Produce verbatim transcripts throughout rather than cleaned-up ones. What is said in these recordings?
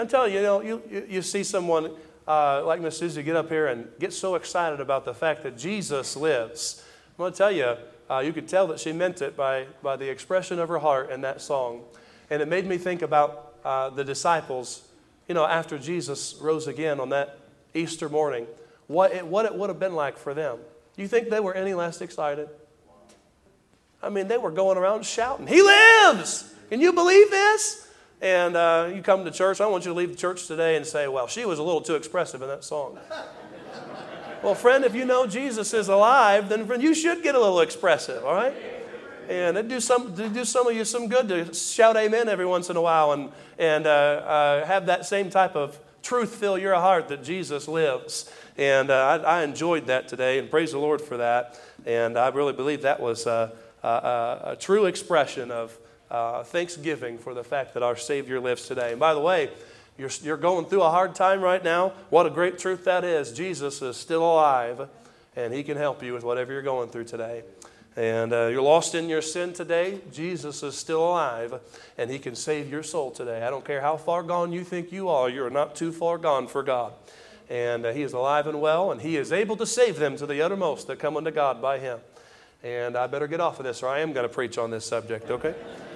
I'm telling you, you know, you, you, you see someone uh, like Miss Susie get up here and get so excited about the fact that Jesus lives. I'm going to tell you, uh, you could tell that she meant it by, by the expression of her heart in that song. And it made me think about uh, the disciples, you know, after Jesus rose again on that Easter morning, what it, what it would have been like for them. Do you think they were any less excited? I mean, they were going around shouting, "He lives! Can you believe this?" And uh, you come to church. I want you to leave the church today and say, "Well, she was a little too expressive in that song." Well, friend, if you know Jesus is alive, then friend, you should get a little expressive, all right? And it do some it do some of you some good to shout amen every once in a while and and uh, uh, have that same type of truth fill your heart that Jesus lives. And uh, I, I enjoyed that today, and praise the Lord for that. And I really believe that was uh, uh, a true expression of Uh, thanksgiving for the fact that our Savior lives today. And by the way, you're, you're going through a hard time right now. What a great truth that is. Jesus is still alive, and He can help you with whatever you're going through today. And uh, you're lost in your sin today. Jesus is still alive, and He can save your soul today. I don't care how far gone you think you are. You're not too far gone for God. And uh, He is alive and well, and He is able to save them to the uttermost that come unto God by Him. And I better get off of this, or I am going to preach on this subject, okay?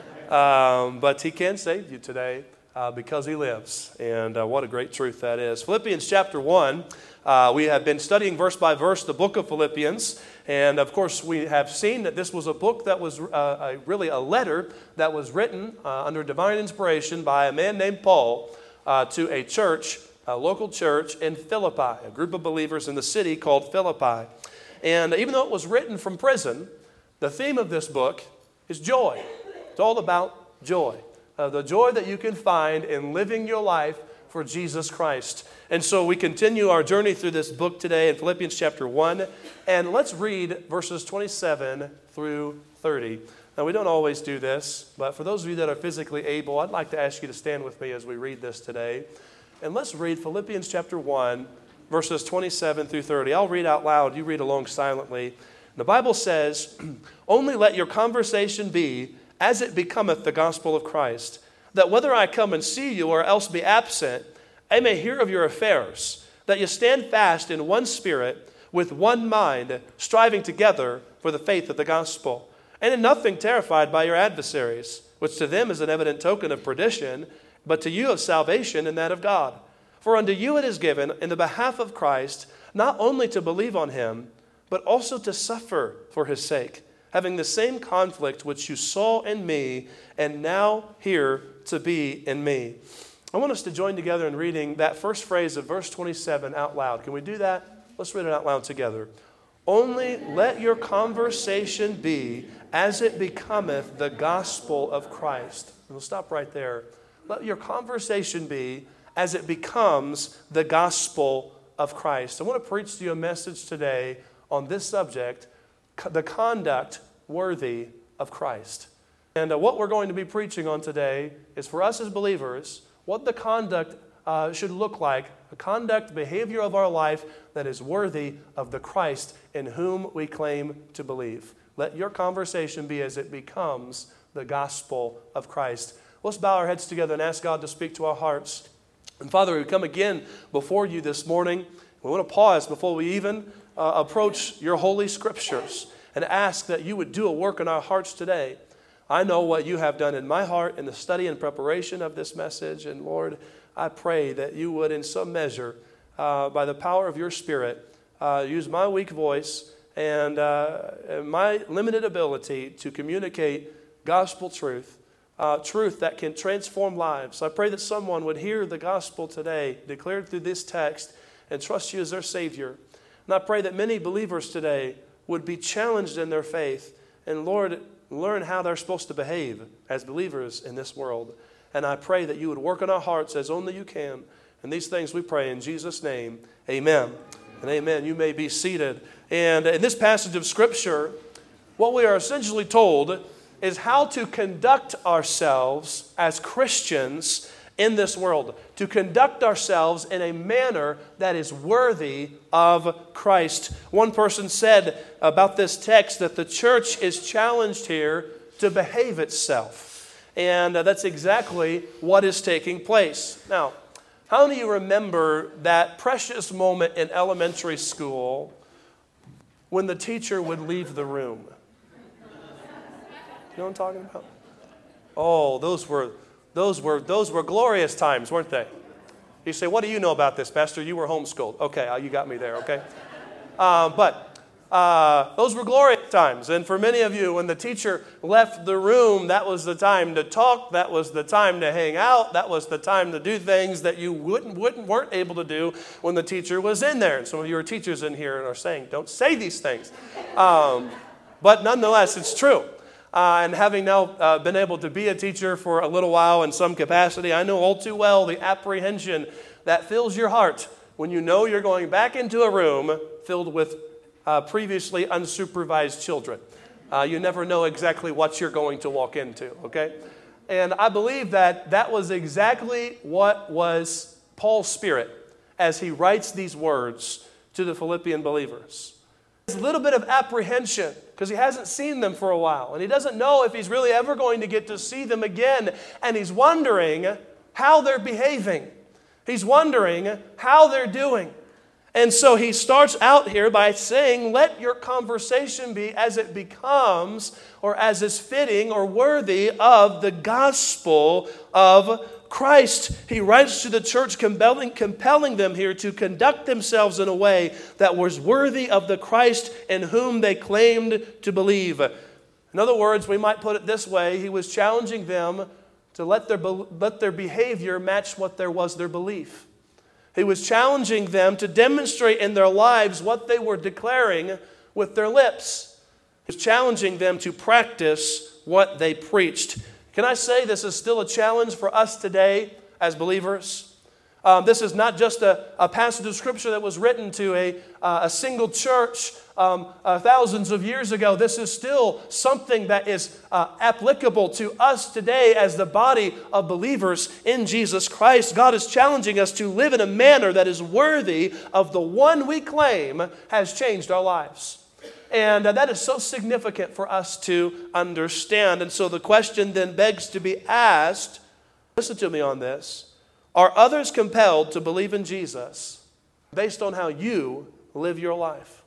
Um, but He can save you today uh, because He lives. And uh, what a great truth that is. Philippians chapter one, uh, we have been studying verse by verse the book of Philippians. And of course, we have seen that this was a book that was uh, a, really a letter that was written uh, under divine inspiration by a man named Paul uh, to a church, a local church in Philippi, a group of believers in the city called Philippi. And even though it was written from prison, the theme of this book is joy. It's all about joy, uh, the joy that you can find in living your life for Jesus Christ. And so we continue our journey through this book today in Philippians chapter one. And let's read verses twenty-seven through thirty. Now, we don't always do this, but for those of you that are physically able, I'd like to ask you to stand with me as we read this today. And let's read Philippians chapter one, verses twenty-seven through thirty. I'll read out loud. You read along silently. The Bible says, "Only let your conversation be as it becometh the gospel of Christ, that whether I come and see you or else be absent, I may hear of your affairs, that you stand fast in one spirit, with one mind, striving together for the faith of the gospel, and in nothing terrified by your adversaries, which to them is an evident token of perdition, but to you of salvation and that of God. For unto you it is given in the behalf of Christ, not only to believe on Him, but also to suffer for His sake, having the same conflict which you saw in me, and now hear to be in me." I want us to join together in reading that first phrase of verse twenty-seven out loud. Can we do that? Let's read it out loud together. "Only let your conversation be as it becometh the gospel of Christ." And we'll stop right there. Let your conversation be as it becomes the gospel of Christ. I want to preach to you a message today on this subject, the conduct worthy of Christ. And uh, what we're going to be preaching on today is for us as believers, what the conduct uh, should look like, a conduct, behavior of our life that is worthy of the Christ in whom we claim to believe. Let your conversation be as it becomes the gospel of Christ. Let's bow our heads together and ask God to speak to our hearts. And Father, we come again before you this morning. We want to pause before we even uh, approach your holy scriptures and ask that you would do a work in our hearts today. I know what you have done in my heart in the study and preparation of this message. And Lord, I pray that you would in some measure, uh, by the power of your Spirit, uh, use my weak voice and uh, my limited ability to communicate gospel truth, uh, truth that can transform lives. I pray that someone would hear the gospel today declared through this text and trust you as their Savior. And I pray that many believers today would be challenged in their faith and, Lord, learn how they're supposed to behave as believers in this world. And I pray that you would work in our hearts as only you can. And these things we pray in Jesus' name. Amen. And amen. You may be seated. And in this passage of Scripture, what we are essentially told is how to conduct ourselves as Christians in this world, to conduct ourselves in a manner that is worthy of Christ. One person said about this text that the church is challenged here to behave itself. And uh, that's exactly what is taking place. Now, How many of you remember that precious moment in elementary school when the teacher would leave the room? You know what I'm talking about? Oh, those were those were those were glorious times, weren't they? You say, what do you know about this, Pastor? You were homeschooled. Okay, you got me there, okay? Uh, but uh, those were glorious times. And for many of you, when the teacher left the room, that was the time to talk. That was the time to hang out. That was the time to do things that you wouldn't, wouldn't weren't able to do when the teacher was in there. And some of you are teachers in here and are saying, don't say these things. Um, but nonetheless, it's true. Uh, and having now uh, been able to be a teacher for a little while in some capacity, I know all too well the apprehension that fills your heart when you know you're going back into a room filled with uh, previously unsupervised children. Uh, you never know exactly what you're going to walk into, okay? And I believe that that was exactly what was Paul's spirit as he writes these words to the Philippian believers. There's a little bit of apprehension because he hasn't seen them for a while. And he doesn't know if he's really ever going to get to see them again. And he's wondering how they're behaving. He's wondering how they're doing. And so he starts out here by saying, let your conversation be as it becomes or as is fitting or worthy of the gospel of Christ. He writes to the church compelling, compelling them here to conduct themselves in a way that was worthy of the Christ in whom they claimed to believe. In other words, we might put it this way, he was challenging them to let their, let their behavior match what there was their belief. He was challenging them to demonstrate in their lives what they were declaring with their lips. He was challenging them to practice what they preached. Can I say this is still a challenge for us today as believers? Um, this is not just a, a passage of Scripture that was written to a, uh, a single church um, uh, thousands of years ago. This is still something that is uh, applicable to us today as the body of believers in Jesus Christ. God is challenging us to live in a manner that is worthy of the one we claim has changed our lives. And uh, that is so significant for us to understand. And so the question then begs to be asked, listen to me on this, are others compelled to believe in Jesus based on how you live your life?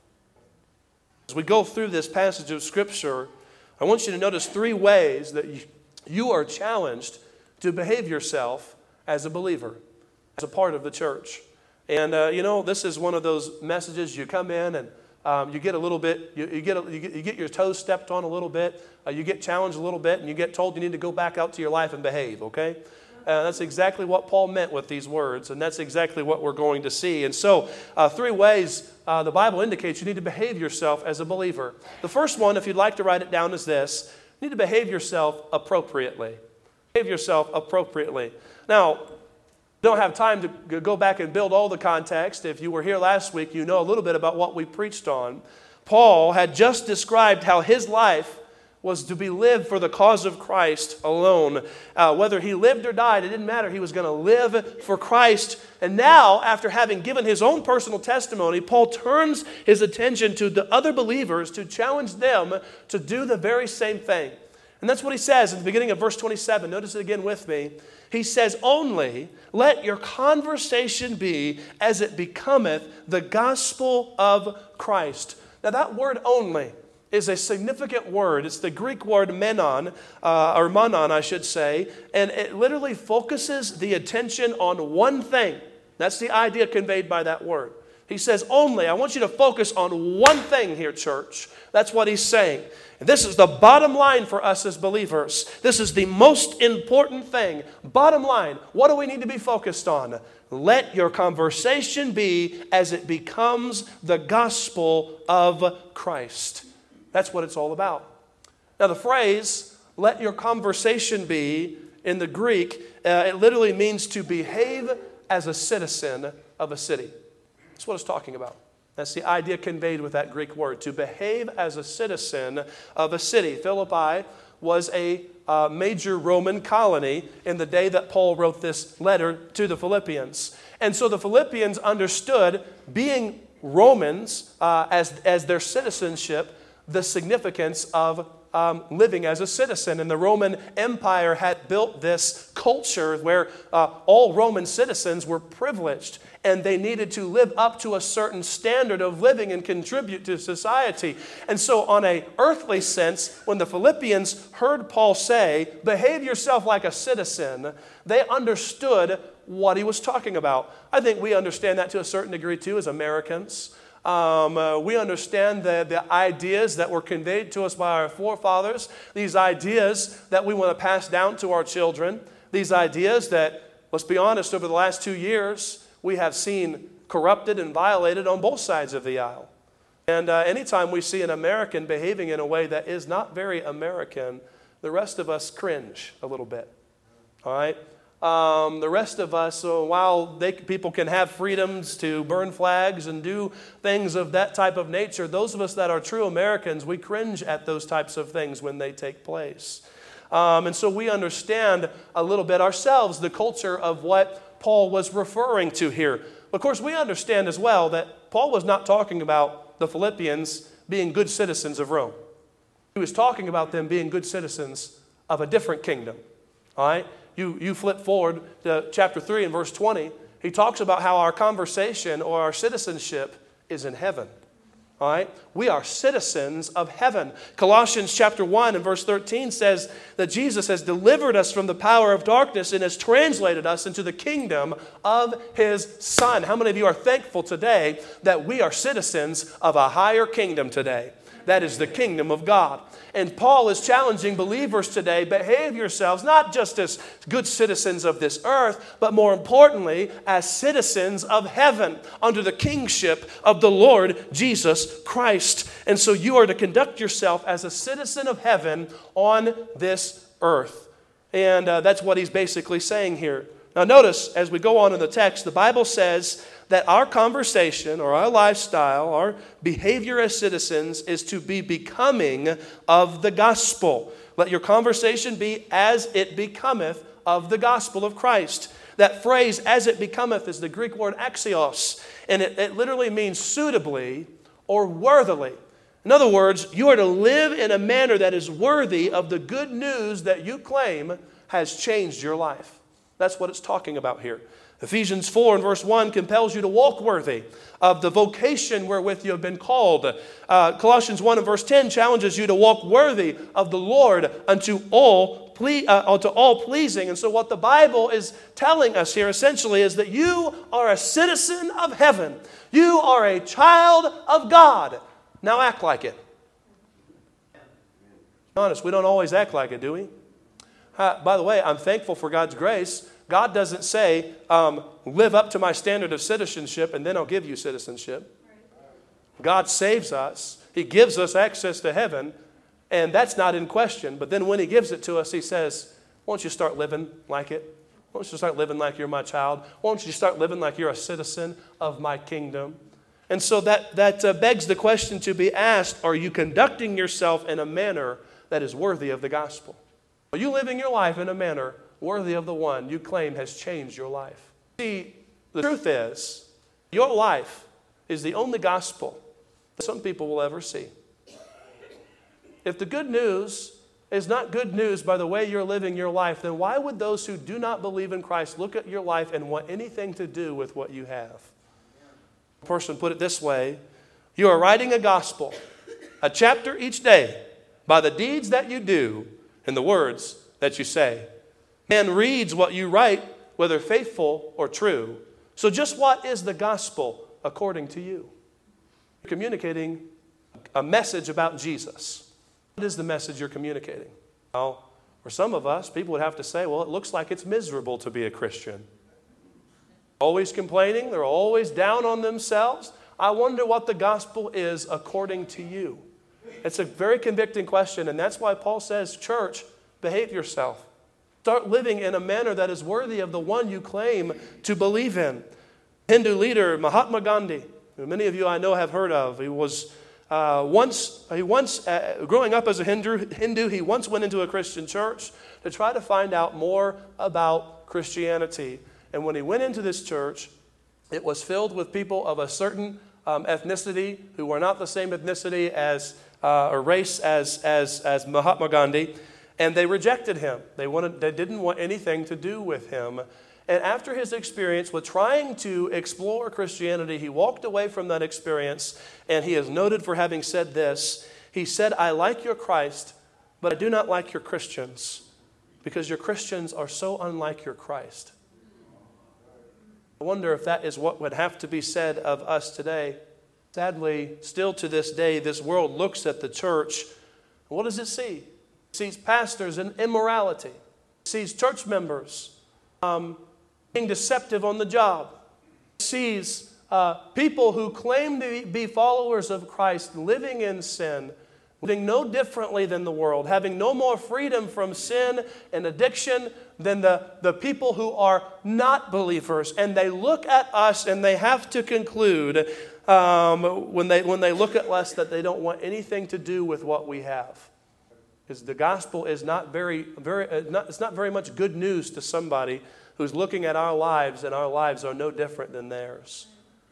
As we go through this passage of Scripture, I want you to notice three ways that you, you are challenged to behave yourself as a believer, as a part of the church. And, uh, you know, this is one of those messages you come in and Um, you get a little bit, you, you, get a, you, get, you get your toes stepped on a little bit, uh, you get challenged a little bit, and you get told you need to go back out to your life and behave, okay? Uh, that's exactly what Paul meant with these words, and that's exactly what we're going to see. And so, uh, three ways uh, the Bible indicates you need to behave yourself as a believer. The first one, if you'd like to write it down, is this. You need to behave yourself appropriately. Behave yourself appropriately. Now, don't have time to go back and build all the context. If you were here last week, you know a little bit about what we preached on. Paul had just described how his life was to be lived for the cause of Christ alone. Uh, whether he lived or died, it didn't matter. He was going to live for Christ. And now, after having given his own personal testimony, Paul turns his attention to the other believers to challenge them to do the very same thing. And that's what he says in the beginning of verse twenty-seven. Notice it again with me. He says, only let your conversation be as it becometh the gospel of Christ. Now that word only is a significant word. It's the Greek word menon, uh, or monon, I should say. And it literally focuses the attention on one thing. That's the idea conveyed by that word. He says only. I want you to focus on one thing here, church. That's what he's saying. And this is the bottom line for us as believers. This is the most important thing. Bottom line, what do we need to be focused on? Let your conversation be as it becomes the gospel of Christ. That's what it's all about. Now the phrase, let your conversation be, in the Greek, uh, it literally means to behave as a citizen of a city. That's what it's talking about. That's the idea conveyed with that Greek word, to behave as a citizen of a city. Philippi was a uh, major Roman colony in the day that Paul wrote this letter to the Philippians. And so the Philippians understood, being Romans uh, as, as their citizenship, the significance of um, living as a citizen. And the Roman Empire had built this culture where uh, all Roman citizens were privileged, and they needed to live up to a certain standard of living and contribute to society. And so on an earthly sense, when the Philippians heard Paul say, behave yourself like a citizen, they understood what he was talking about. I think we understand that to a certain degree too as Americans. Um, uh, we understand the, the ideas that were conveyed to us by our forefathers, these ideas that we want to pass down to our children, these ideas that, let's be honest, over the last two years, we have seen corrupted and violated on both sides of the aisle. And uh, anytime we see an American behaving in a way that is not very American, the rest of us cringe a little bit. All right? Um, the rest of us, so while they, people can have freedoms to burn flags and do things of that type of nature, those of us that are true Americans, we cringe at those types of things when they take place. Um, and so we understand a little bit ourselves the culture of what Paul was referring to here. Of course, we understand as well that Paul was not talking about the Philippians being good citizens of Rome. He was talking about them being good citizens of a different kingdom. All right? You, you flip forward to chapter three and verse twenty. He talks about how our conversation or our citizenship is in heaven. All right? We are citizens of heaven. Colossians chapter one and verse thirteen says that Jesus has delivered us from the power of darkness and has translated us into the kingdom of His Son. How many of you are thankful today that we are citizens of a higher kingdom today? That is the kingdom of God. And Paul is challenging believers today, behave yourselves not just as good citizens of this earth, but more importantly, as citizens of heaven under the kingship of the Lord Jesus Christ. And so you are to conduct yourself as a citizen of heaven on this earth. And uh, that's what he's basically saying here. Now notice, as we go on in the text, the Bible says that our conversation or our lifestyle, our behavior as citizens is to be becoming of the gospel. Let your conversation be as it becometh of the gospel of Christ. That phrase, as it becometh, is the Greek word axios, and it, it literally means suitably or worthily. In other words, you are to live in a manner that is worthy of the good news that you claim has changed your life. That's what it's talking about here. Ephesians four and verse one compels you to walk worthy of the vocation wherewith you have been called. Uh, Colossians one and verse ten challenges you to walk worthy of the Lord unto all, ple- uh, unto all pleasing. And so what the Bible is telling us here essentially is that you are a citizen of heaven. You are a child of God. Now act like it. Be honest, we don't always act like it, do we? Uh, by the way, I'm thankful for God's grace. God doesn't say, um, live up to my standard of citizenship and then I'll give you citizenship. God saves us. He gives us access to heaven, and that's not in question. But then when He gives it to us, He says, why don't you start living like it? Why don't you start living like you're my child? Why don't you start living like you're a citizen of my kingdom? And so that, that uh, begs the question to be asked, are you conducting yourself in a manner that is worthy of the gospel? Are you living your life in a manner worthy of the one you claim has changed your life? See, the truth is, your life is the only gospel that some people will ever see. If the good news is not good news by the way you're living your life, then why would those who do not believe in Christ look at your life and want anything to do with what you have? A person put it this way: you are writing a gospel, a chapter each day, by the deeds that you do and the words that you say. Man reads what you write, whether faithful or true. So just what is the gospel according to you? You're communicating a message about Jesus. What is the message you're communicating? Well, for some of us, people would have to say, well, it looks like it's miserable to be a Christian. Always complaining, they're always down on themselves. I wonder what the gospel is according to you. It's a very convicting question, and that's why Paul says, church, behave yourself. Start living in a manner that is worthy of the one you claim to believe in. Hindu leader Mahatma Gandhi, who many of you I know have heard of. He was uh, once, he once uh, growing up as a Hindu, Hindu, he once went into a Christian church to try to find out more about Christianity. And when he went into this church, it was filled with people of a certain um, ethnicity who were not the same ethnicity as uh, or race as, as, as Mahatma Gandhi, and they rejected him. They, wanted, they didn't want anything to do with him. And after his experience with trying to explore Christianity, he walked away from that experience, and he is noted for having said this. He said, "I like your Christ, but I do not like your Christians, because your Christians are so unlike your Christ." I wonder if that is what would have to be said of us today. Sadly, still to this day, this world looks at the church. What does it see? It sees pastors in immorality. It sees church members um, being deceptive on the job. It sees uh, people who claim to be followers of Christ living in sin, living no differently than the world, having no more freedom from sin and addiction than the, the people who are not believers. And they look at us and they have to conclude um, when, they, when they look at us that they don't want anything to do with what we have. Because the gospel is not very, very uh, not, it's not very much good news to somebody who's looking at our lives and our lives are no different than theirs.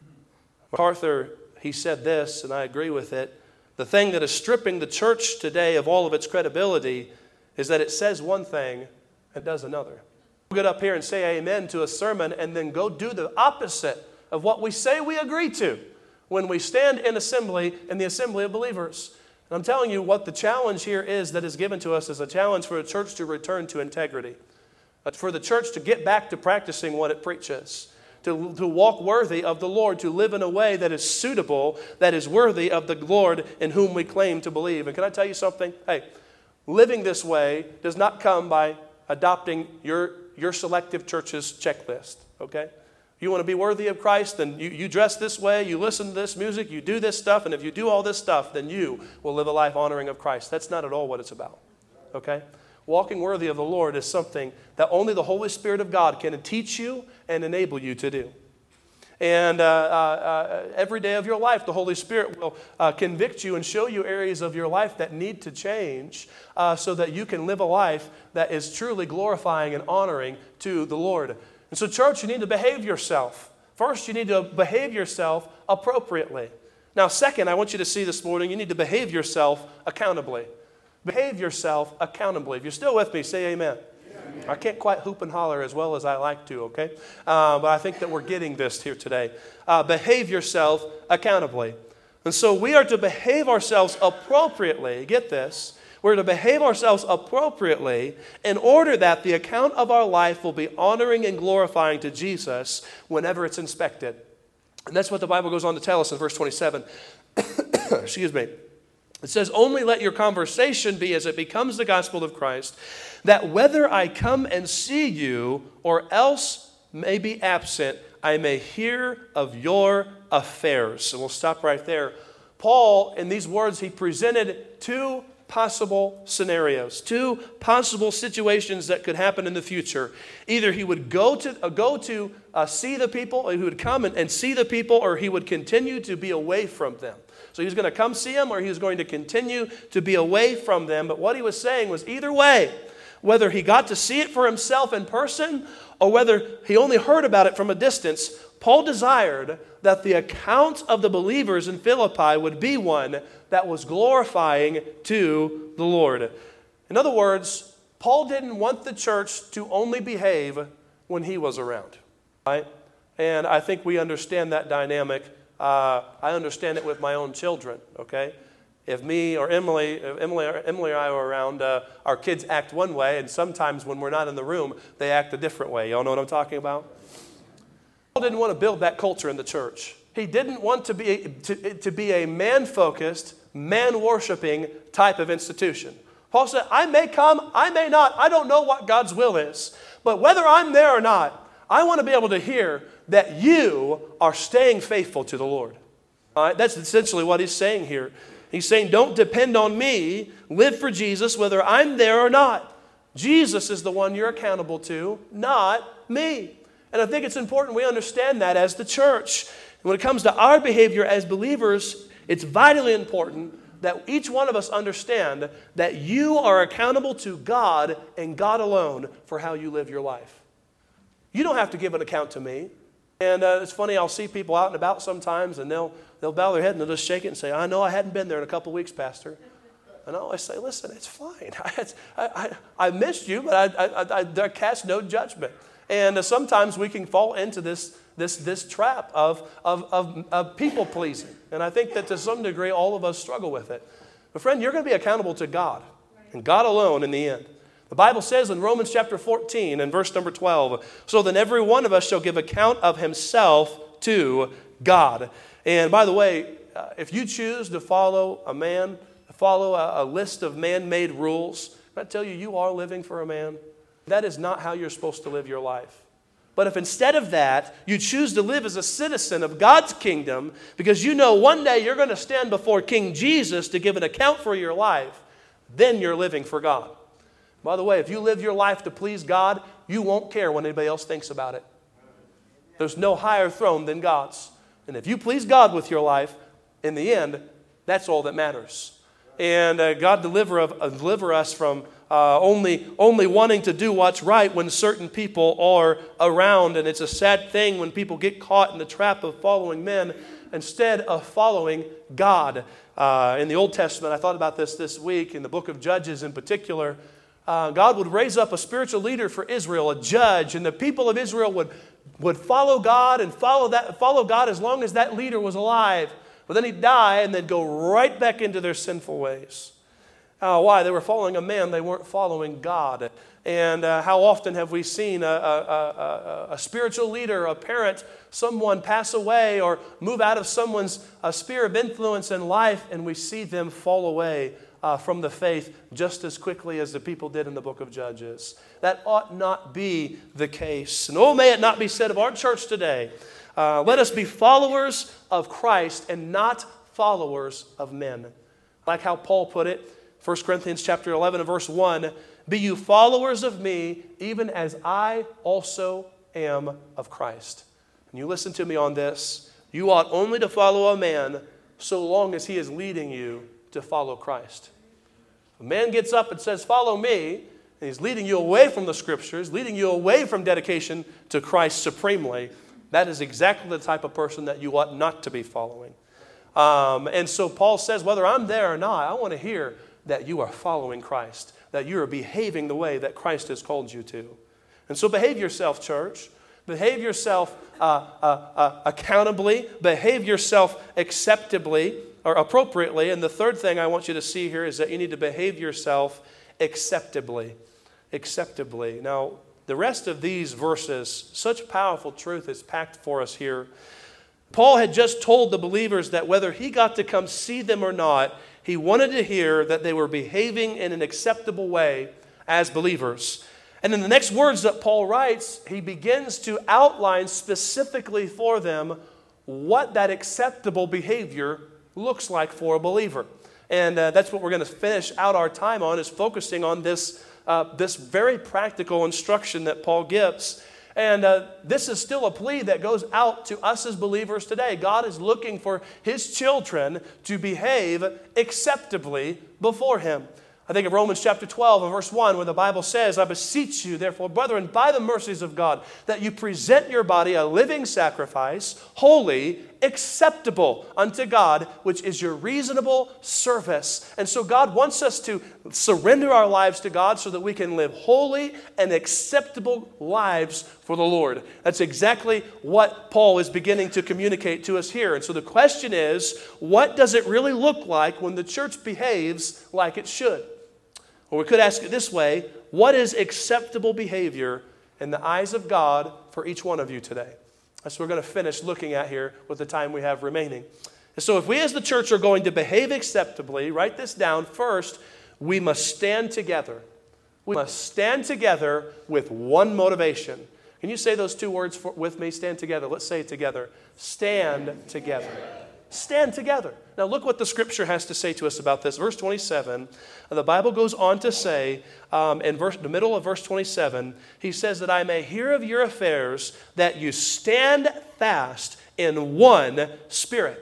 MacArthur, he said this, and I agree with it. The thing that is stripping the church today of all of its credibility is that it says one thing and does another. We get up here and say amen to a sermon and then go do the opposite of what we say we agree to when we stand in assembly, in the assembly of believers. And I'm telling you what the challenge here is that is given to us is a challenge for a church to return to integrity, for the church to get back to practicing what it preaches. To, to walk worthy of the Lord, to live in a way that is suitable, that is worthy of the Lord in whom we claim to believe. And can I tell you something? Hey, living this way does not come by adopting your, your selective church's checklist, okay? You want to be worthy of Christ, then you, you dress this way, you listen to this music, you do this stuff, and if you do all this stuff, then you will live a life honoring of Christ. That's not at all what it's about, okay? Walking worthy of the Lord is something that only the Holy Spirit of God can teach you and enable you to do. And uh, uh, uh, every day of your life, the Holy Spirit will uh, convict you and show you areas of your life that need to change uh, so that you can live a life that is truly glorifying and honoring to the Lord. And so, church, you need to behave yourself. First, you need to behave yourself appropriately. Now, second, I want you to see this morning, you need to behave yourself accountably. Behave yourself accountably. If you're still with me, say amen. Amen. I can't quite hoop and holler as well as I like to, okay? Uh, but I think that we're getting this here today. Uh, behave yourself accountably. And so we are to behave ourselves appropriately. Get this. We're to behave ourselves appropriately in order that the account of our life will be honoring and glorifying to Jesus whenever it's inspected. And that's what the Bible goes on to tell us in verse twenty-seven. Excuse me. It says, "Only let your conversation be as it becomes the gospel of Christ, that whether I come and see you or else may be absent, I may hear of your affairs." And we'll stop right there. Paul, in these words, he presented two possible scenarios, two possible situations that could happen in the future. Either he would go to uh, go to uh, see the people, he would come and, and see the people, or he would continue to be away from them. So he was going to come see them, or he was going to continue to be away from them. But what he was saying was either way, whether he got to see it for himself in person or whether he only heard about it from a distance, Paul desired that the account of the believers in Philippi would be one that was glorifying to the Lord. In other words, Paul didn't want the church to only behave when he was around, right? And I think we understand that dynamic. Uh, I understand it with my own children, okay? If me or Emily, if Emily, or Emily or I are around, uh, our kids act one way, and sometimes when we're not in the room, they act a different way. Y'all know what I'm talking about? Paul didn't want to build that culture in the church. He didn't want to be, to, to be a man-focused, man-worshiping type of institution. Paul said, I may come, I may not. I don't know what God's will is. But whether I'm there or not, I want to be able to hear that you are staying faithful to the Lord. All right, that's essentially what he's saying here. He's saying, don't depend on me. Live for Jesus, whether I'm there or not. Jesus is the one you're accountable to, not me. And I think it's important we understand that as the church. When it comes to our behavior as believers, it's vitally important that each one of us understand that you are accountable to God and God alone for how you live your life. You don't have to give an account to me. And uh, it's funny, I'll see people out and about sometimes, and they'll they'll bow their head and they'll just shake it and say, I know I hadn't been there in a couple weeks, Pastor. And I always say, listen, it's fine. I, I, I missed you, but I, I, I, I cast no judgment. And uh, sometimes we can fall into this this this trap of, of, of, of people pleasing. And I think that to some degree, all of us struggle with it. But friend, you're going to be accountable to God, and God alone in the end. The Bible says in Romans chapter fourteen and verse number twelve, so then every one of us shall give account of himself to God. And by the way, uh, if you choose to follow a man, follow a, a list of man-made rules, I tell you, you are living for a man. That is not how you're supposed to live your life. But if instead of that, you choose to live as a citizen of God's kingdom, because you know one day you're going to stand before King Jesus to give an account for your life, then you're living for God. By the way, if you live your life to please God, you won't care what anybody else thinks about it. There's no higher throne than God's. And if you please God with your life, in the end, that's all that matters. And uh, God deliver, uh, deliver us from uh, only, only wanting to do what's right when certain people are around. And it's a sad thing when people get caught in the trap of following men instead of following God. Uh, in the Old Testament, I thought about this this week, in the book of Judges in particular. Uh, God would raise up a spiritual leader for Israel, a judge, and the people of Israel would, would follow God and follow that follow God as long as that leader was alive. But then he'd die and then go right back into their sinful ways. Uh, why? They were following a man, they weren't following God. And uh, how often have we seen a, a, a, a spiritual leader, a parent, someone pass away or move out of someone's uh, sphere of influence in life, and we see them fall away Uh, from the faith just as quickly as the people did in the book of Judges. That ought not be the case. And oh, may it not be said of our church today. Uh, let us be followers of Christ and not followers of men. Like how Paul put it, First Corinthians chapter eleven and verse one, be you followers of me, even as I also am of Christ. And you listen to me on this. You ought only to follow a man so long as he is leading you to follow Christ. A man gets up and says, follow me, and he's leading you away from the Scriptures, leading you away from dedication to Christ supremely. That is exactly the type of person that you ought not to be following. Um, and so Paul says, whether I'm there or not, I want to hear that you are following Christ, that you are behaving the way that Christ has called you to. And so behave yourself, church. Behave yourself uh, uh, uh, accountably. Behave yourself acceptably or appropriately. And the third thing I want you to see here is that you need to behave yourself acceptably. Acceptably. Now, the rest of these verses, such powerful truth is packed for us here. Paul had just told the believers that whether he got to come see them or not, he wanted to hear that they were behaving in an acceptable way as believers. And in the next words that Paul writes, he begins to outline specifically for them what that acceptable behavior looks like for a believer. And uh, that's what we're going to finish out our time on, is focusing on this, uh, this very practical instruction that Paul gives. And uh, this is still a plea that goes out to us as believers today. God is looking for his children to behave acceptably before him. I think of Romans chapter twelve and verse one, where the Bible says, I beseech you, therefore, brethren, by the mercies of God, that you present your body a living sacrifice, holy, acceptable unto God, which is your reasonable service. And so God wants us to surrender our lives to God so that we can live holy and acceptable lives for the Lord. That's exactly what Paul is beginning to communicate to us here. And so the question is, what does it really look like when the church behaves like it should? Or we could ask it this way, what is acceptable behavior in the eyes of God for each one of you today? That's what we're going to finish looking at here with the time we have remaining. And so if we as the church are going to behave acceptably, write this down. First, we must stand together. We must stand together with one motivation. Can you say those two words for, with me? Stand together. Let's say it together. Stand together. Stand together. Now look what the Scripture has to say to us about this. Verse twenty-seven, the Bible goes on to say, um, in verse, the middle of verse twenty-seven, he says that I may hear of your affairs, that you stand fast in one spirit.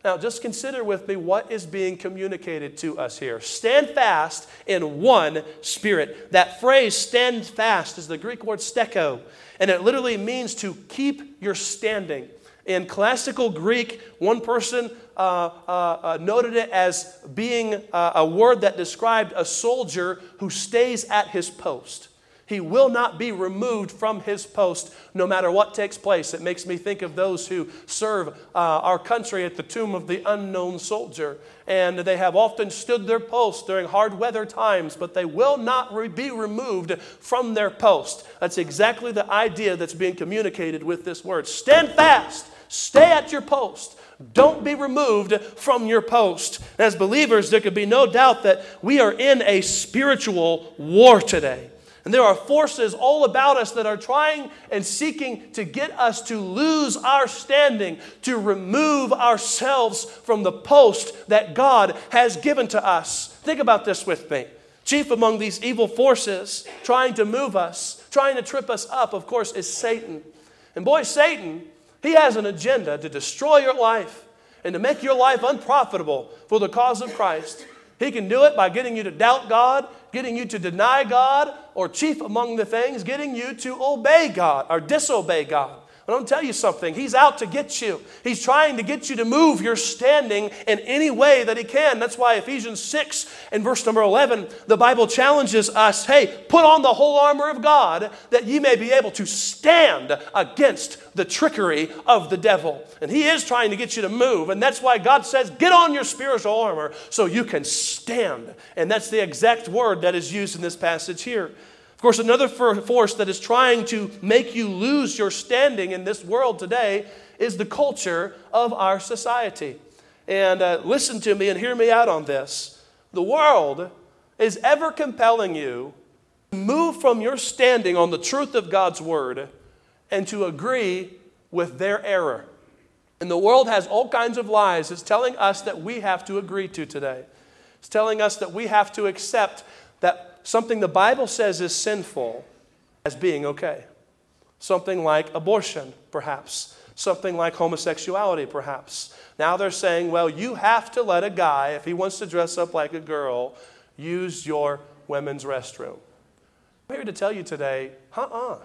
Now, just consider with me what is being communicated to us here. Stand fast in one spirit. That phrase, stand fast, is the Greek word steko, and it literally means to keep your standing. In classical Greek, one person uh, uh, uh, noted it as being uh, a word that described a soldier who stays at his post. He will not be removed from his post no matter what takes place. It makes me think of those who serve uh, our country at the Tomb of the Unknown Soldier. And they have often stood their post during hard weather times, but they will not re- be removed from their post. That's exactly the idea that's being communicated with this word. Stand fast. Stay at your post. Don't be removed from your post. As believers, there could be no doubt that we are in a spiritual war today. And there are forces all about us that are trying and seeking to get us to lose our standing, to remove ourselves from the post that God has given to us. Think about this with me. Chief among these evil forces trying to move us, trying to trip us up, of course, is Satan. And boy, Satan, he has an agenda to destroy your life and to make your life unprofitable for the cause of Christ. He can do it by getting you to doubt God, getting you to deny God, or chief among the things, getting you to obey God or disobey God. But I'm going to tell you something. He's out to get you. He's trying to get you to move your standing in any way that he can. That's why Ephesians six and verse number eleven, the Bible challenges us, hey, put on the whole armor of God that ye may be able to stand against the trickery of the devil. And he is trying to get you to move. And that's why God says, get on your spiritual armor so you can stand. And that's the exact word that is used in this passage here. Of course, another force that is trying to make you lose your standing in this world today is the culture of our society. And uh, listen to me and hear me out on this. The world is ever compelling you to move from your standing on the truth of God's word and to agree with their error. And the world has all kinds of lies it's telling us that we have to agree to today. It's telling us that we have to accept that something the Bible says is sinful as being okay. Something like abortion, perhaps. Something like homosexuality, perhaps. Now they're saying, well, you have to let a guy, if he wants to dress up like a girl, use your women's restroom. I'm here to tell you today, uh-uh.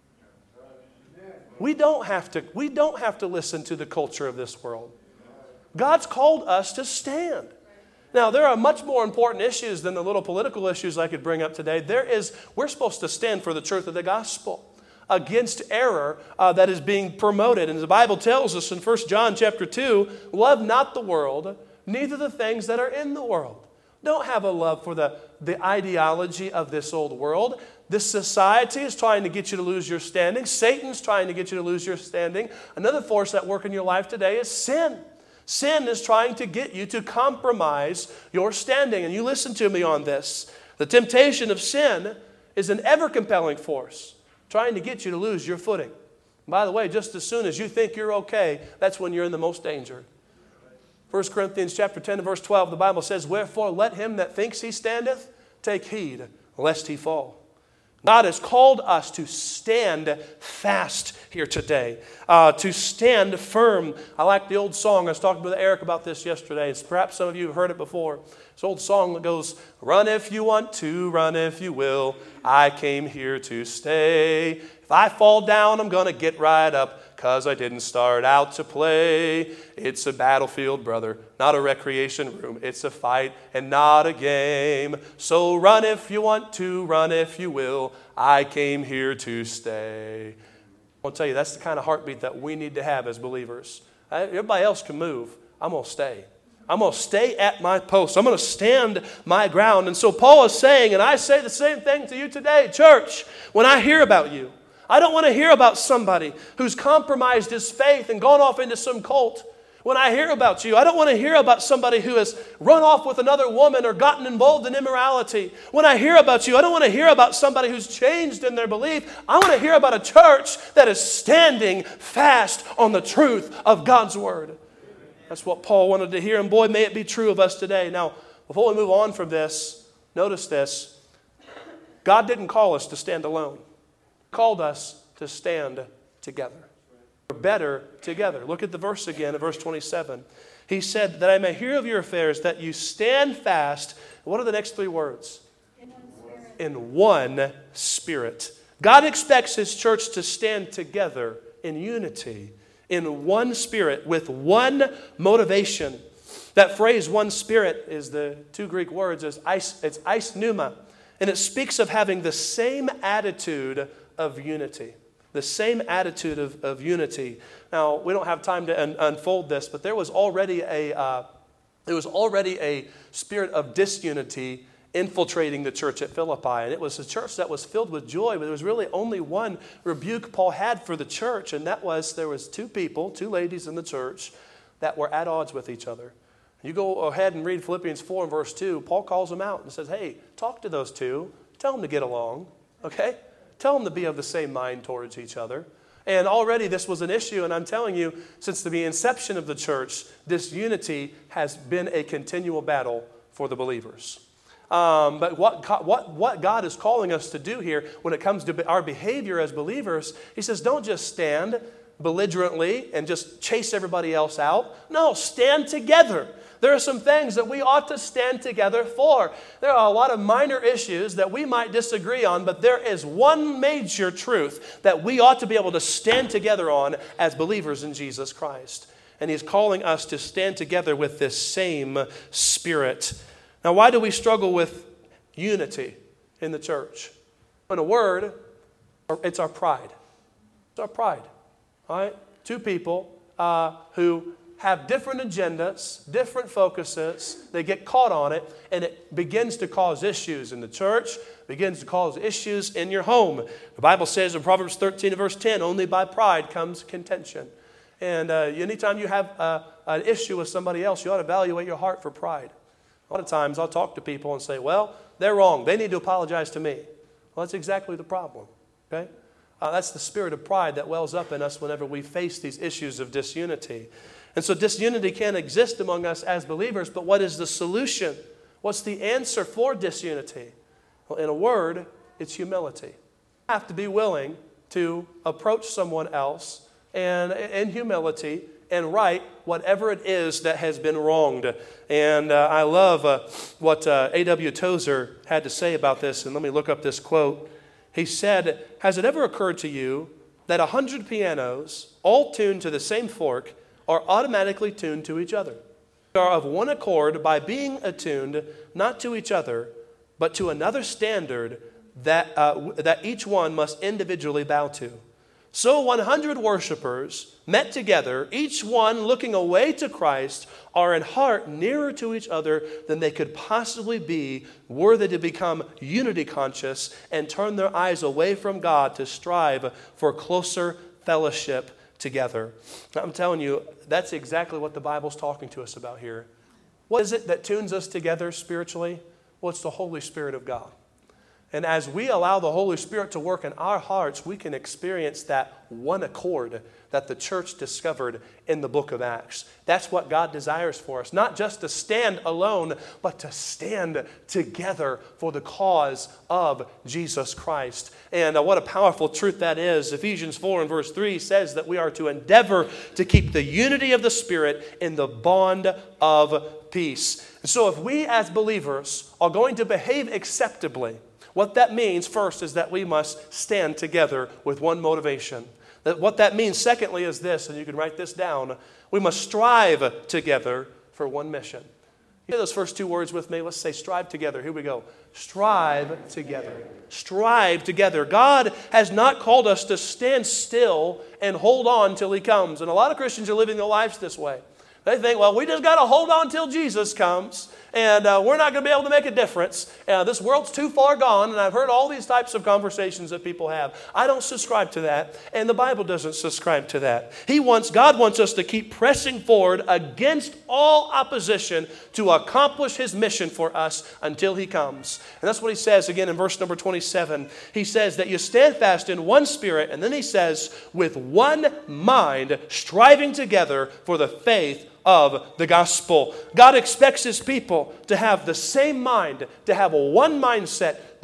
We don't have to, we don't have to listen to the culture of this world. God's called us to stand. Now, there are much more important issues than the little political issues I could bring up today. There is, we're supposed to stand for the truth of the gospel against error uh, that is being promoted. And the Bible tells us in First John chapter two, love not the world, neither the things that are in the world. Don't have a love for the, the ideology of this old world. This society is trying to get you to lose your standing. Satan's trying to get you to lose your standing. Another force at work in your life today is sin. Sin is trying to get you to compromise your standing. And you listen to me on this. The temptation of sin is an ever-compelling force trying to get you to lose your footing. By the way, just as soon as you think you're okay, that's when you're in the most danger. First Corinthians chapter ten and verse twelve, the Bible says, wherefore let him that thinks he standeth take heed lest he fall. God has called us to stand fast here today, uh, to stand firm. I like the old song. I was talking with Eric about this yesterday. It's, perhaps some of you have heard it before. It's an old song that goes, run if you want to, run if you will. I came here to stay. If I fall down, I'm going to get right up, because I didn't start out to play. It's a battlefield, brother, not a recreation room. It's a fight and not a game. So run if you want to, run if you will. I came here to stay. I'll tell you, that's the kind of heartbeat that we need to have as believers. Everybody else can move. I'm going to stay. I'm going to stay at my post. I'm going to stand my ground. And so Paul is saying, and I say the same thing to you today, church, when I hear about you, I don't want to hear about somebody who's compromised his faith and gone off into some cult. When I hear about you, I don't want to hear about somebody who has run off with another woman or gotten involved in immorality. When I hear about you, I don't want to hear about somebody who's changed in their belief. I want to hear about a church that is standing fast on the truth of God's word. That's what Paul wanted to hear, and boy, may it be true of us today. Now, before we move on from this, notice this. God didn't call us to stand alone. He called us to stand together. We're better together. Look at the verse again, at verse twenty-seven. He said, that I may hear of your affairs, that you stand fast. What are the next three words? In one spirit. In one spirit. God expects His church to stand together in unity, in one spirit, with one motivation. That phrase, one spirit, is the two Greek words. It's eis pneuma. And it speaks of having the same attitude of unity. The same attitude of, of unity. Now, we don't have time to un- unfold this, but there was already a uh, there was already a spirit of disunity infiltrating the church at Philippi. And it was a church that was filled with joy, but there was really only one rebuke Paul had for the church, and that was there was two people, two ladies in the church that were at odds with each other. You go ahead and read Philippians four and verse two. Paul calls them out and says, hey, talk to those two. Tell them to get along, okay? Tell them to be of the same mind towards each other. And already this was an issue, and I'm telling you, since the inception of the church, this unity has been a continual battle for the believers. Um, but what, what, what God is calling us to do here when it comes to our behavior as believers, He says, don't just stand belligerently and just chase everybody else out. No, stand together. There are some things that we ought to stand together for. There are a lot of minor issues that we might disagree on, but there is one major truth that we ought to be able to stand together on as believers in Jesus Christ. And He's calling us to stand together with this same spirit. Now, why do we struggle with unity in the church? In a word, it's our pride. It's our pride. All right? Two people uh, who have different agendas, different focuses. They get caught on it, and it begins to cause issues in the church, begins to cause issues in your home. The Bible says in Proverbs thirteen and verse ten, only by pride comes contention. And uh, anytime you have uh, an issue with somebody else, you ought to evaluate your heart for pride. A lot of times I'll talk to people and say, well, they're wrong. They need to apologize to me. Well, that's exactly the problem, okay? Uh, that's the spirit of pride that wells up in us whenever we face these issues of disunity. And so disunity can exist among us as believers, but what is the solution? What's the answer for disunity? Well, in a word, it's humility. You have to be willing to approach someone else and in humility and right whatever it is that has been wronged. And uh, I love uh, what uh, A W Tozer had to say about this, and let me look up this quote. He said, has it ever occurred to you that a hundred pianos, all tuned to the same fork, are automatically tuned to each other? They are of one accord by being attuned not to each other, but to another standard that, uh, that each one must individually bow to. So one hundred worshipers met together, each one looking away to Christ, are in heart nearer to each other than they could possibly be, were they to become unity conscious and turn their eyes away from God to strive for closer fellowship together. Now, I'm telling you, that's exactly what the Bible's talking to us about here. What is it that tunes us together spiritually? Well, it's the Holy Spirit of God. And as we allow the Holy Spirit to work in our hearts, we can experience that one accord that the church discovered in the book of Acts. That's what God desires for us. Not just to stand alone, but to stand together for the cause of Jesus Christ. And uh, what a powerful truth that is. Ephesians four and verse three says that we are to endeavor to keep the unity of the Spirit in the bond of peace. And so if we as believers are going to behave acceptably, what that means first is that we must stand together with one motivation. That what that means secondly is this, and you can write this down, we must strive together for one mission. You hear those first two words with me? Let's say strive together. Here we go. Strive together. Strive together. God has not called us to stand still and hold on till He comes. And a lot of Christians are living their lives this way. They think, well, we just got to hold on till Jesus comes, and uh, we're not going to be able to make a difference. Uh, this world's too far gone, and I've heard all these types of conversations that people have. I don't subscribe to that, and the Bible doesn't subscribe to that. He wants, God wants us to keep pressing forward against all opposition to accomplish His mission for us until He comes. And that's what He says again in verse number twenty-seven. He says that you stand fast in one spirit, and then He says, with one mind, striving together for the faith of the gospel. God expects His people to have the same mind, to have a one mindset,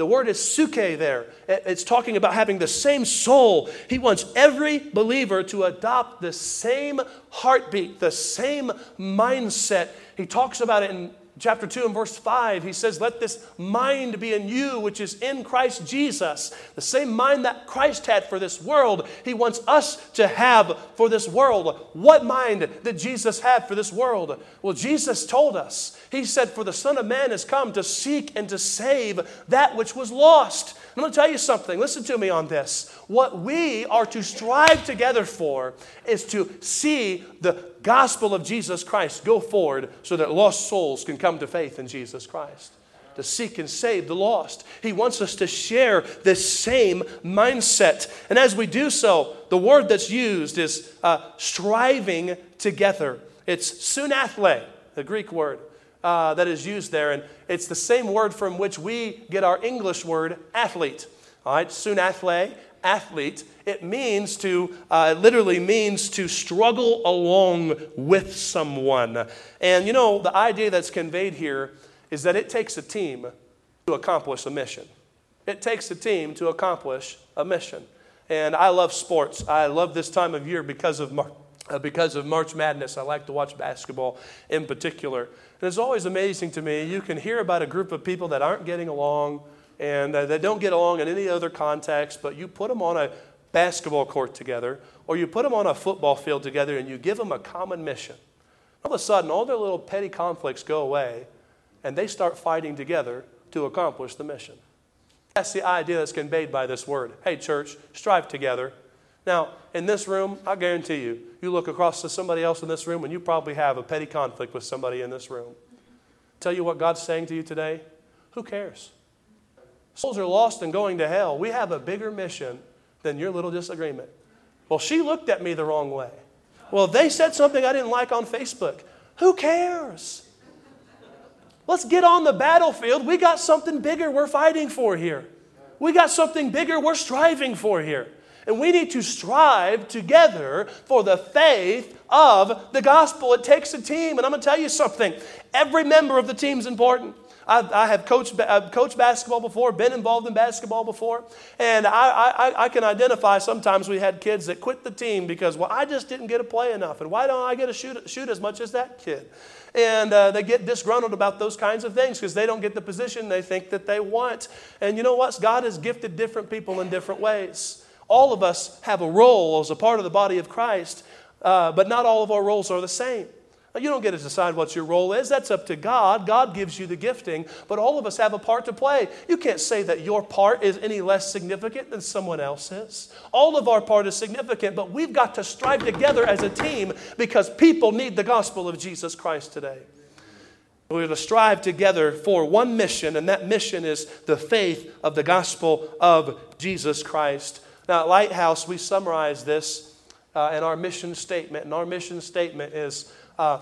The word is suke there. It's talking about having the same soul. He wants every believer to adopt the same heartbeat, the same mindset. He talks about it in chapter two and verse five. He says, let this mind be in you, which is in Christ Jesus. The same mind that Christ had for this world, he wants us to have for this world. What mind did Jesus have for this world? Well, Jesus told us. He said, for the Son of Man has come to seek and to save that which was lost. I'm going to tell you something. Listen to me on this. What we are to strive together for is to see the gospel of Jesus Christ go forward so that lost souls can come to faith in Jesus Christ. To seek and save the lost. He wants us to share this same mindset. And as we do so, the word that's used is uh, striving together. It's sunathle, the Greek word. Uh, that is used there, and it's the same word from which we get our English word athlete. All right, sunathle, athlete. It means to, uh, it literally means to struggle along with someone. And you know, the idea that's conveyed here is that it takes a team to accomplish a mission. It takes a team to accomplish a mission. And I love sports. I love this time of year because of Mar- uh, because of March Madness. I like to watch basketball in particular. And it's always amazing to me. You can hear about a group of people that aren't getting along and uh, they don't get along in any other context, but you put them on a basketball court together or you put them on a football field together and you give them a common mission. All of a sudden, all their little petty conflicts go away and they start fighting together to accomplish the mission. That's the idea that's conveyed by this word. Hey, church, strive together. Now, in this room, I guarantee you, you look across to somebody else in this room and you probably have a petty conflict with somebody in this room. Tell you what God's saying to you today, who cares? Souls are lost and going to hell. We have a bigger mission than your little disagreement. Well, she looked at me the wrong way. Well, they said something I didn't like on Facebook. Who cares? Let's get on the battlefield. We got something bigger we're fighting for here. We got something bigger we're striving for here. And we need to strive together for the faith of the gospel. It takes a team. And I'm going to tell you something. Every member of the team is important. I've, I have coached, I've coached basketball before, been involved in basketball before. And I, I, I can identify sometimes we had kids that quit the team because, well, I just didn't get to play enough. And why don't I get to shoot, shoot as much as that kid? And uh, they get disgruntled about those kinds of things because they don't get the position they think that they want. And you know what? God has gifted different people in different ways. All of us have a role as a part of the body of Christ, uh, but not all of our roles are the same. Now, you don't get to decide what your role is. That's up to God. God gives you the gifting, but all of us have a part to play. You can't say that your part is any less significant than someone else's. All of our part is significant, but we've got to strive together as a team because people need the gospel of Jesus Christ today. We're to strive together for one mission, and that mission is the faith of the gospel of Jesus Christ. Now, at Lighthouse, we summarize this uh, in our mission statement, and our mission statement is uh,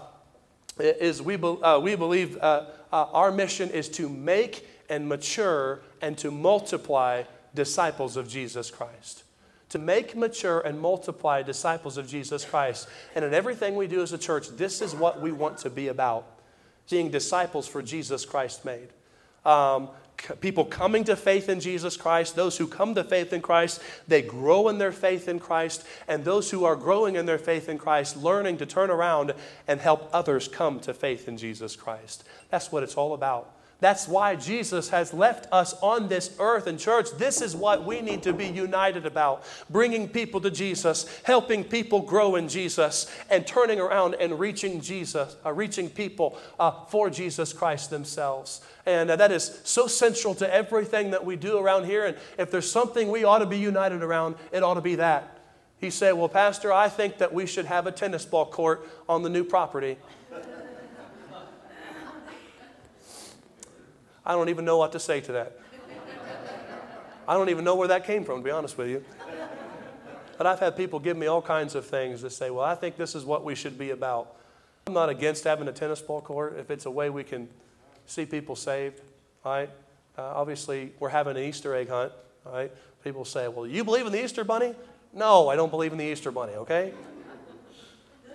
is we be, uh, we believe uh, uh, our mission is to make and mature and to multiply disciples of Jesus Christ. To make, mature, and multiply disciples of Jesus Christ. And in everything we do as a church, this is what we want to be about. Being disciples for Jesus Christ made. Um, People coming to faith in Jesus Christ, those who come to faith in Christ, they grow in their faith in Christ, and those who are growing in their faith in Christ, learning to turn around and help others come to faith in Jesus Christ. That's what it's all about. That's why Jesus has left us on this earth. And church, this is what we need to be united about. Bringing people to Jesus, helping people grow in Jesus, and turning around and reaching Jesus, uh, reaching people uh, for Jesus Christ themselves. And uh, that is so central to everything that we do around here. And if there's something we ought to be united around, it ought to be that. He said, well, Pastor, I think that we should have a tennis ball court on the new property. I don't even know what to say to that. I don't even know where that came from, to be honest with you. But I've had people give me all kinds of things that say, well, I think this is what we should be about. I'm not against having a tennis ball court if it's a way we can see people saved. All right? Uh, obviously, we're having an Easter egg hunt. All right? People say, well, you believe in the Easter bunny? No, I don't believe in the Easter bunny, okay?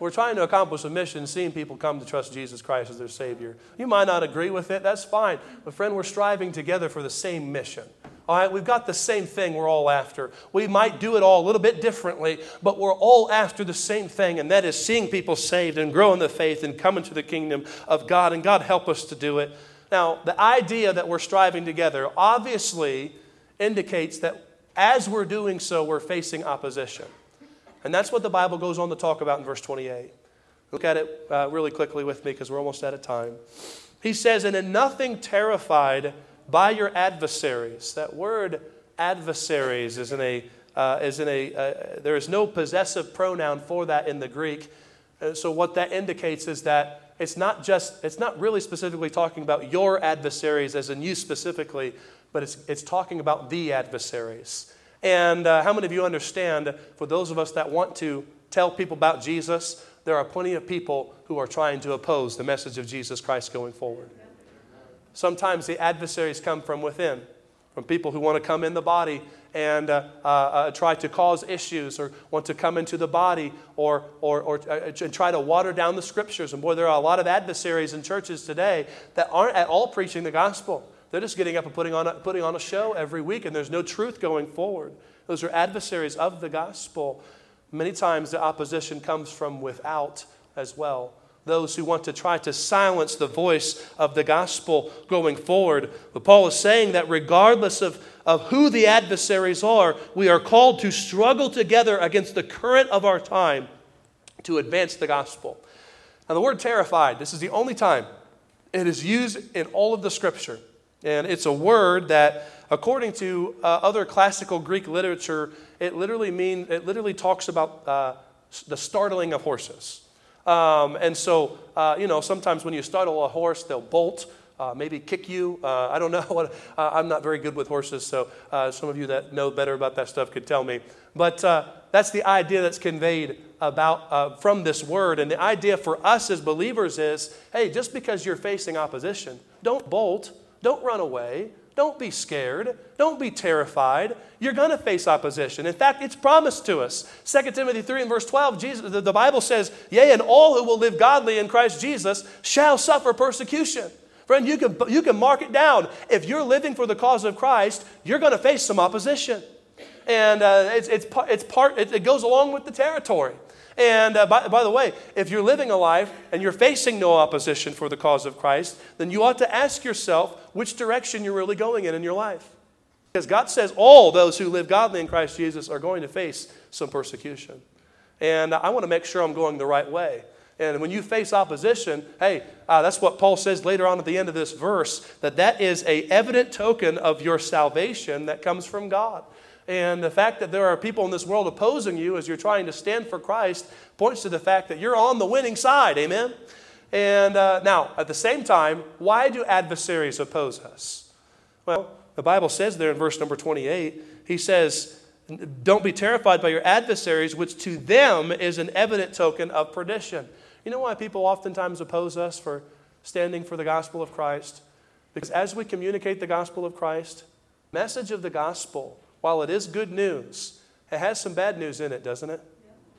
We're trying to accomplish a mission, seeing people come to trust Jesus Christ as their Savior. You might not agree with it. That's fine. But friend, we're striving together for the same mission. All right, we've got the same thing we're all after. We might do it all a little bit differently, but we're all after the same thing, and that is seeing people saved and grow in the faith and come into the kingdom of God, and God help us to do it. Now, the idea that we're striving together obviously indicates that as we're doing so, we're facing opposition. And that's what the Bible goes on to talk about in verse twenty-eight. Look at it uh, really quickly with me because we're almost out of time. He says, and in nothing terrified by your adversaries. That word adversaries is in a, uh, is in a uh, there is no possessive pronoun for that in the Greek. Uh, so what that indicates is that it's not just, it's not really specifically talking about your adversaries as in you specifically, but it's, it's talking about the adversaries. And uh, how many of you understand, for those of us that want to tell people about Jesus, there are plenty of people who are trying to oppose the message of Jesus Christ going forward. Sometimes the adversaries come from within, from people who want to come in the body and uh, uh, uh, try to cause issues or want to come into the body or, or, or uh, and try to water down the Scriptures. And boy, there are a lot of adversaries in churches today that aren't at all preaching the gospel. They're just getting up and putting on a, putting on a show every week, and there's no truth going forward. Those are adversaries of the gospel. Many times the opposition comes from without as well. Those who want to try to silence the voice of the gospel going forward. But Paul is saying that regardless of, of who the adversaries are, we are called to struggle together against the current of our time to advance the gospel. Now the word terrified, this is the only time it is used in all of the Scripture. And it's a word that, according to uh, other classical Greek literature, it literally mean it literally talks about uh, the startling of horses. Um, and so, uh, you know, sometimes when you startle a horse, they'll bolt, uh, maybe kick you. Uh, I don't know. What, uh, I'm not very good with horses, so uh, some of you that know better about that stuff could tell me. But uh, that's the idea that's conveyed about uh, from this word. And the idea for us as believers is, hey, just because you're facing opposition, don't bolt. Don't run away. Don't be scared. Don't be terrified. You're going to face opposition. In fact, it's promised to us. Second Timothy three and verse twelve, Jesus, the, the Bible says, yea, and all who will live godly in Christ Jesus shall suffer persecution. Friend, you can, you can mark it down. If you're living for the cause of Christ, you're going to face some opposition. And uh, it's, it's, it's part, it, it goes along with the territory. And uh, by, by the way, if you're living a life and you're facing no opposition for the cause of Christ, then you ought to ask yourself which direction you're really going in in your life. Because God says all those who live godly in Christ Jesus are going to face some persecution. And I want to make sure I'm going the right way. And when you face opposition, hey, uh, that's what Paul says later on at the end of this verse, that that is an evident token of your salvation that comes from God. And the fact that there are people in this world opposing you as you're trying to stand for Christ points to the fact that you're on the winning side. Amen? And uh, now, at the same time, why do adversaries oppose us? Well, the Bible says there in verse number twenty-eight, he says, don't be terrified by your adversaries, which to them is an evident token of perdition. You know why people oftentimes oppose us for standing for the gospel of Christ? Because as we communicate the gospel of Christ, message of the gospel, while it is good news, it has some bad news in it, doesn't it?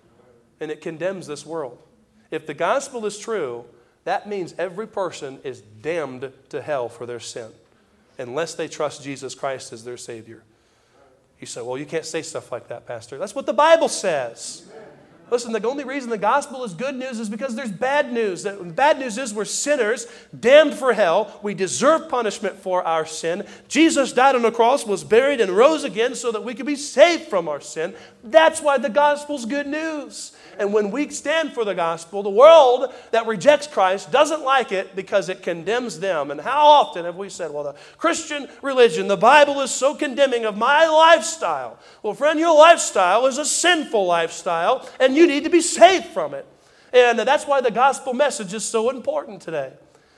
And it condemns this world. If the gospel is true, that means every person is damned to hell for their sin, unless they trust Jesus Christ as their Savior. You say, well, you can't say stuff like that, Pastor. That's what the Bible says. Listen, the only reason the gospel is good news is because there's bad news. The bad news is we're sinners, damned for hell. We deserve punishment for our sin. Jesus died on the cross, was buried, and rose again so that we could be saved from our sin. That's why the gospel's good news. And when we stand for the gospel, the world that rejects Christ doesn't like it because it condemns them. And how often have we said, well, the Christian religion, the Bible is so condemning of my lifestyle. Well, friend, your lifestyle is a sinful lifestyle, and you need to be saved from it. And that's why the gospel message is so important today.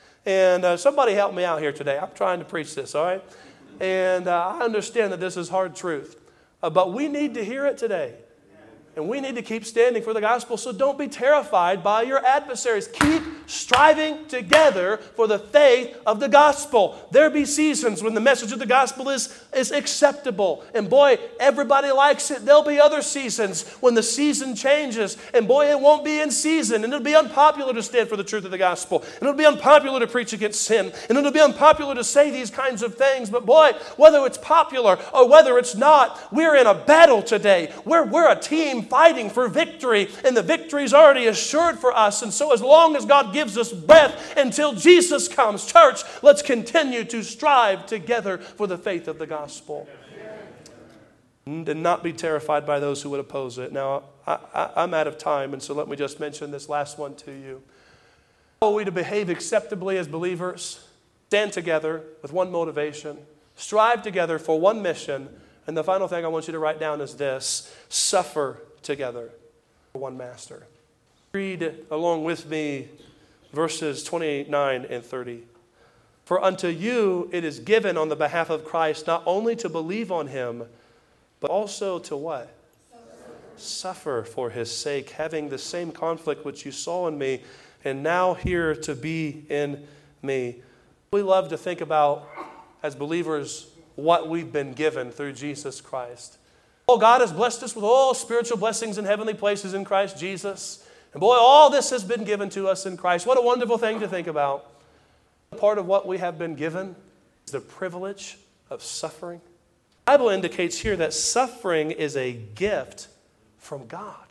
And uh, somebody help me out here today. I'm trying to preach this, all right? And uh, I understand that this is hard truth. Uh, but we need to hear it today. And we need to keep standing for the gospel, so don't be terrified by your adversaries. Keep striving together for the faith of the gospel. There be seasons when the message of the gospel is, is acceptable. And boy, everybody likes it. There'll be other seasons when the season changes. And boy, it won't be in season. And it'll be unpopular to stand for the truth of the gospel. And it'll be unpopular to preach against sin. And it'll be unpopular to say these kinds of things. But boy, whether it's popular or whether it's not, we're in a battle today. We're, we're a team fighting for victory, and the victory is already assured for us. And so as long as God gives us breath until Jesus comes, church, let's continue to strive together for the faith of the gospel. And not be terrified by those who would oppose it. Now, I, I, I'm out of time, and so let me just mention this last one to you. How are we to behave acceptably as believers? Stand together with one motivation. Strive together for one mission. And the final thing I want you to write down is this: suffer together for one master. Read along with me verses twenty-nine and thirty. For unto you it is given on the behalf of Christ not only to believe on him, but also to what? Suffer. Suffer for his sake, having the same conflict which you saw in me, and now here to be in me. We love to think about, as believers, what we've been given through Jesus Christ. Oh, God has blessed us with all spiritual blessings in heavenly places in Christ Jesus. And boy, all this has been given to us in Christ. What a wonderful thing to think about. Part of what we have been given is the privilege of suffering. The Bible indicates here that suffering is a gift from God.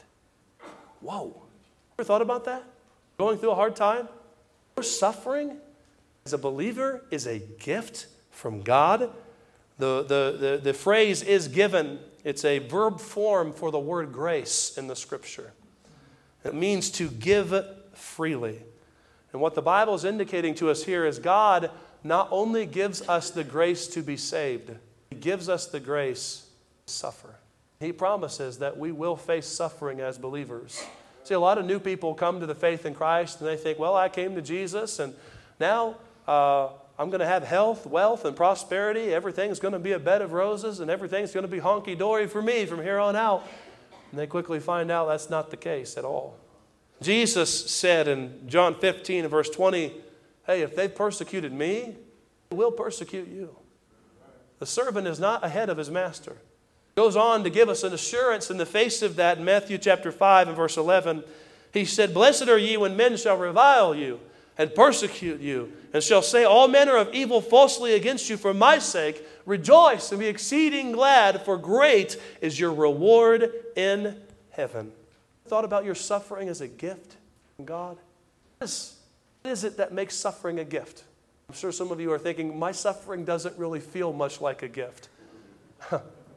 Whoa. Ever thought about that? Going through a hard time? Suffering as a believer is a gift from God. The, the, the, the phrase is given. It's a verb form for the word grace in the Scripture. It means to give freely. And what the Bible is indicating to us here is God not only gives us the grace to be saved, He gives us the grace to suffer. He promises that we will face suffering as believers. See, a lot of new people come to the faith in Christ and they think, well, I came to Jesus and now uh, I'm going to have health, wealth, and prosperity. Everything's going to be a bed of roses and everything's going to be honky-dory for me from here on out. And they quickly find out that's not the case at all. Jesus said in John fifteen, verse twenty, hey, if they've persecuted me, they will persecute you. The servant is not ahead of his master. He goes on to give us an assurance in the face of that in Matthew chapter five and verse eleven. He said, blessed are ye when men shall revile you and persecute you, and shall say all manner of evil falsely against you for my sake. Rejoice and be exceeding glad, for great is your reward in heaven. Thought about your suffering as a gift from God? What is, what is it that makes suffering a gift? I'm sure some of you are thinking, my suffering doesn't really feel much like a gift. uh,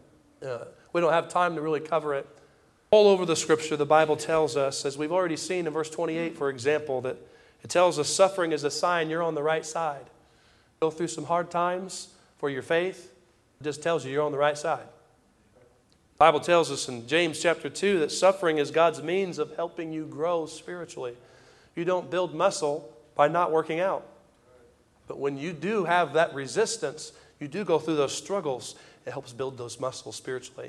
we don't have time to really cover it. All over the Scripture, the Bible tells us, as we've already seen in verse twenty-eight, for example, that it tells us suffering is a sign you're on the right side. Go through some hard times for your faith. It just tells you you're on the right side. The Bible tells us in James chapter two that suffering is God's means of helping you grow spiritually. You don't build muscle by not working out. But when you do have that resistance, you do go through those struggles, it helps build those muscles spiritually.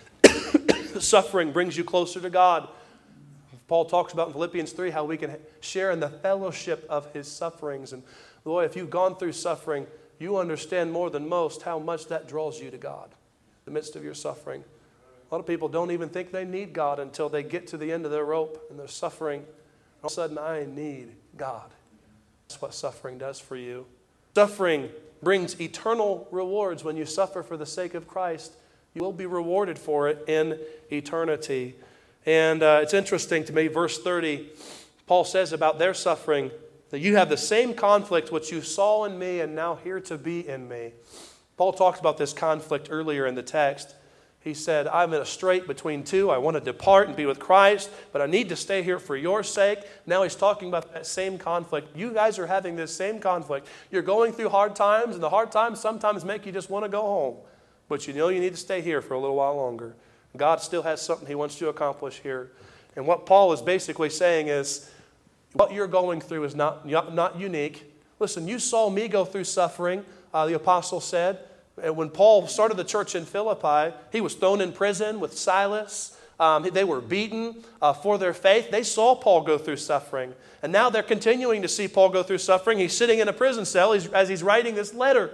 Suffering brings you closer to God. Paul talks about in Philippians three how we can share in the fellowship of his sufferings. And boy, if you've gone through suffering, you understand more than most how much that draws you to God in the midst of your suffering. A lot of people don't even think they need God until they get to the end of their rope and they're suffering. All of a sudden, I need God. That's what suffering does for you. Suffering brings eternal rewards. When you suffer for the sake of Christ, you will be rewarded for it in eternity. And uh, it's interesting to me, verse thirty, Paul says about their suffering that you have the same conflict which you saw in me and now here to be in me. Paul talks about this conflict earlier in the text. He said, I'm in a strait between two. I want to depart and be with Christ, but I need to stay here for your sake. Now he's talking about that same conflict. You guys are having this same conflict. You're going through hard times, and the hard times sometimes make you just want to go home. But you know you need to stay here for a little while longer. God still has something He wants to accomplish here. And what Paul is basically saying is, what you're going through is not, not unique. Listen, you saw me go through suffering, uh, the apostle said. And when Paul started the church in Philippi, he was thrown in prison with Silas. Um, they were beaten uh, for their faith. They saw Paul go through suffering. And now they're continuing to see Paul go through suffering. He's sitting in a prison cell as he's writing this letter.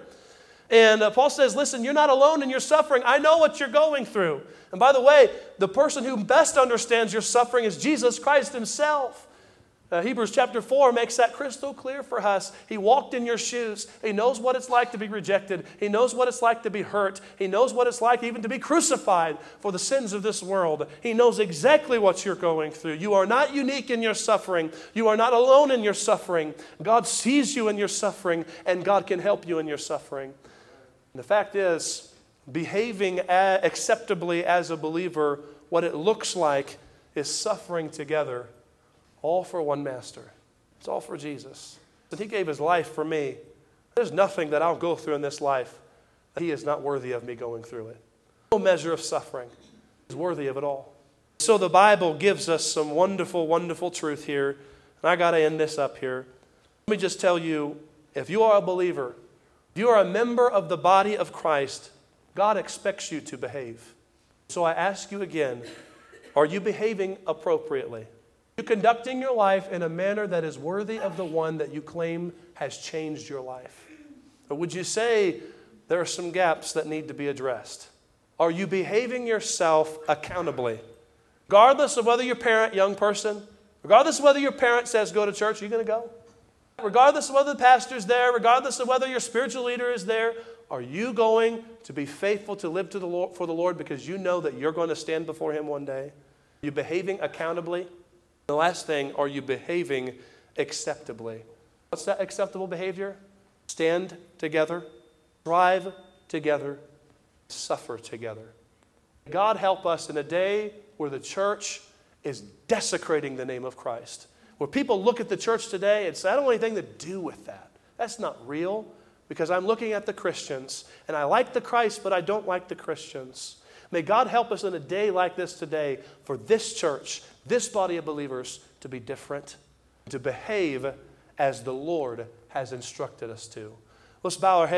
And uh, Paul says, listen, you're not alone in your suffering. I know what you're going through. And by the way, the person who best understands your suffering is Jesus Christ himself. Uh, Hebrews chapter four makes that crystal clear for us. He walked in your shoes. He knows what it's like to be rejected. He knows what it's like to be hurt. He knows what it's like even to be crucified for the sins of this world. He knows exactly what you're going through. You are not unique in your suffering. You are not alone in your suffering. God sees you in your suffering, and God can help you in your suffering. And the fact is, behaving a- acceptably as a believer, what it looks like is suffering together, all for one master. It's all for Jesus. And he gave his life for me. There's nothing that I'll go through in this life that he is not worthy of me going through it. No measure of suffering is worthy of it all. So the Bible gives us some wonderful, wonderful truth here. And I got to end this up here. Let me just tell you, if you are a believer, if you are a member of the body of Christ, God expects you to behave. So I ask you again, are you behaving appropriately? Are you conducting your life in a manner that is worthy of the one that you claim has changed your life? Or would you say there are some gaps that need to be addressed? Are you behaving yourself accountably? Regardless of whether your parent, young person, regardless of whether your parent says go to church, are you going to go? Regardless of whether the pastor's there, regardless of whether your spiritual leader is there, are you going to be faithful to live to the Lord, for the Lord because you know that you're going to stand before him one day? Are you behaving accountably? The last thing, are you behaving acceptably? What's that acceptable behavior? Stand together, thrive together, suffer together. God help us in a day where the church is desecrating the name of Christ. Where people look at the church today and say, I don't want anything to do with that. That's not real, because I'm looking at the Christians, and I like the Christ, but I don't like the Christians. May God help us in a day like this today for this church, this body of believers, to be different, to behave as the Lord has instructed us to. Let's bow our heads.